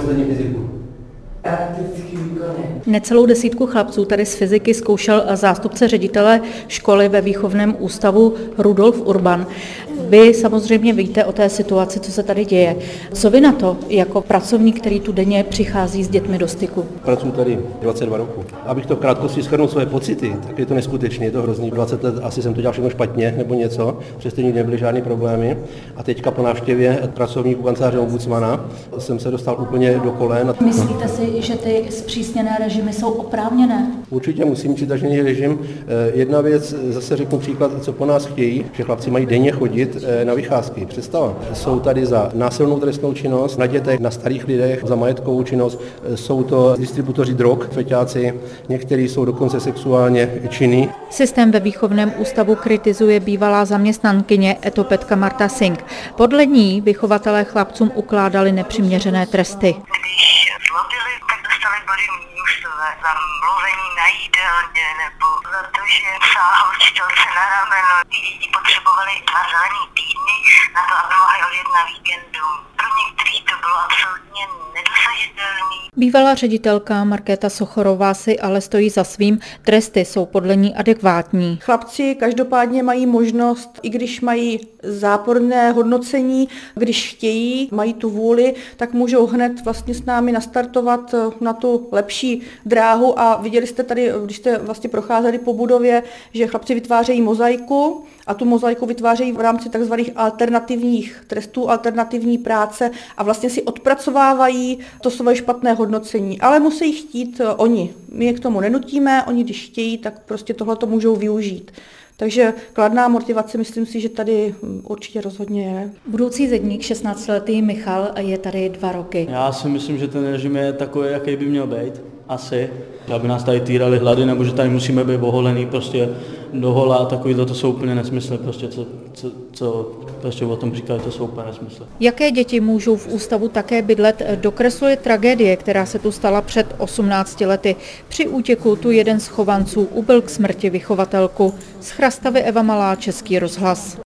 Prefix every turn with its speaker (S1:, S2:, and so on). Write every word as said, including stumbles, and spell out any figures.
S1: poslední fyziku.
S2: Necelou desítku chlapců tady z fyziky zkoušel zástupce ředitele školy ve výchovném ústavu Rudolf Urban. Vy samozřejmě víte o té situaci, co se tady děje. Co vy na to, jako pracovník, který tu denně přichází s dětmi do styku?
S1: Pracuji tady dvacet dva roků. Abych to v krátkosti shrnul své pocity, tak je to neskutečné, je to hrozný. dvacet let asi jsem to dělal všechno špatně nebo něco, přesto nikdy nebyly žádné problémy. A teďka po návštěvě pracovníků kanceláře ombudsmana jsem se dostal úplně do kolen.
S2: Myslíte si, že ty zpřísněné režimy jsou oprávněné?
S1: Určitě musí mít přitažený režim. Jedna věc, zase řeknu příklad, co po nás chtějí, že chlapci mají denně chodit na vycházky. Představa. Jsou tady za násilnou trestnou činnost, na dětech, na starých lidech, za majetkovou činnost, jsou to distributoři drog, feťáci, někteří jsou dokonce sexuálně činní.
S2: Systém ve výchovném ústavu kritizuje bývalá zaměstnankyně etopetka Marta Singh. Podle ní vychovatelé chlapcům ukládali nepřiměřené tresty.
S3: Když zlobili, tak dostali body mínusové za mluvení na jídelně nebo za to, že sáhl učitelce na rameno. Ty děti potřebovaly dva zelený týdny na to, aby mohly odjet na víkendu. Pro některých to bylo absolutně nedosažitelné.
S2: Bývalá ředitelka Markéta Sochorová si ale stojí za svým, tresty jsou podle ní adekvátní.
S4: Chlapci každopádně mají možnost, i když mají záporné hodnocení, když chtějí, mají tu vůli, tak můžou hned vlastně s námi nastartovat na tu lepší dráhu a viděli jste tady, když jste vlastně procházeli po budově, že chlapci vytvářejí mozaiku a tu mozaiku vytvářejí v rámci takzvaných alternativních trestů, alternativní práce a vlastně si odpracovávají to svoje špatné hodnocení, ale musí chtít oni. My je k tomu nenutíme, oni když chtějí, tak prostě tohle to můžou využít. Takže kladná motivace, myslím si, že tady určitě rozhodně je.
S2: Budoucí zedník, šestnáctiletý Michal, je tady dva roky.
S5: Já si myslím, že ten režim je takový, jaký by měl být. Asi. Aby nás tady týrali hlady, nebo že tady musíme být oholený prostě do hola a takovýhle, to jsou úplně nesmysly, prostě, co, co, co prostě o tom říkají, to jsou úplně nesmysly.
S2: Jaké děti můžou v ústavu také bydlet, dokresluje tragédie, která se tu stala před osmnácti lety. Při útěku tu jeden z chovanců ubil k smrti vychovatelku. Z Chrastavy Eva Malá, Český rozhlas.